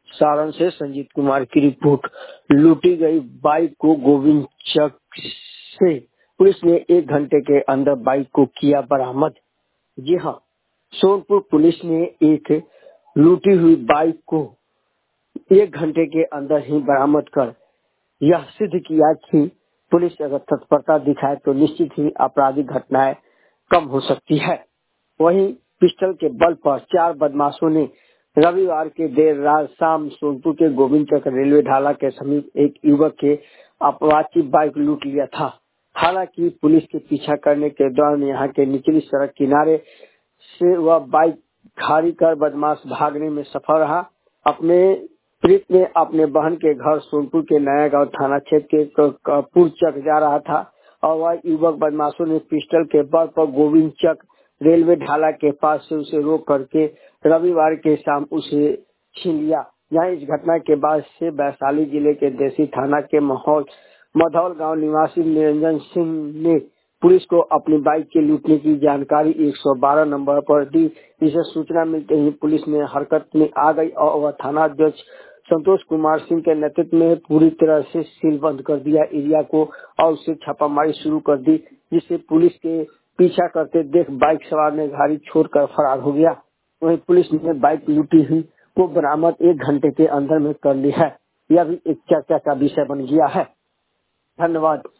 सारण से संजीत कुमार की रिपोर्ट। लूटी गई बाइक को गोविंद चक से पुलिस ने 1 घंटे के अंदर बाइक को किया बरामद। जी हाँ, सोनपुर पुलिस ने एक लूटी हुई बाइक को 1 घंटे के अंदर ही बरामद कर यह सिद्ध किया कि पुलिस अगर तत्परता दिखाए तो निश्चित ही आपराधिक घटनाएं कम हो सकती है। वहीं पिस्टल के बल पर 4 बदमाशों ने रविवार के देर रात शाम सोनपुर के गोविंद चक रेलवे ढाला के समीप एक युवक के अपाची बाइक लूट लिया था। हालांकि पुलिस के पीछा करने के दौरान यहां के निचली सड़क किनारे से वह बाइक खाली कर बदमाश भागने में सफल रहा। अपने प्रीत में अपने बहन के घर सोनपुर के नया गांव थाना क्षेत्र के कपूर चक जा रहा था और वह युवक बदमाशों ने पिस्टल के बल पर गोविंद चक रेलवे ढाला के पास से उसे रोक करके रविवार के शाम उसे छीन लिया। यहाँ इस घटना के बाद से वैशाली जिले के देसी थाना के मधौल गांव निवासी निरंजन सिंह ने पुलिस को अपनी बाइक के लूटने की जानकारी 112 नंबर पर दी, जिसे सूचना मिलते ही पुलिस ने हरकत में आ गई और वह थाना अध्यक्ष संतोष कुमार सिंह के नेतृत्व में पूरी तरह से सील बंद कर दिया एरिया को और उससे छापामारी शुरू कर दी, जिससे पुलिस के पीछा करते देख बाइक सवार ने गाड़ी छोड़कर फरार हो गया। वहीं पुलिस ने बाइक लूटी हुई को बरामद 1 घंटे के अंदर में कर ली है। यह भी एक चर्चा का विषय बन गया है। धन्यवाद।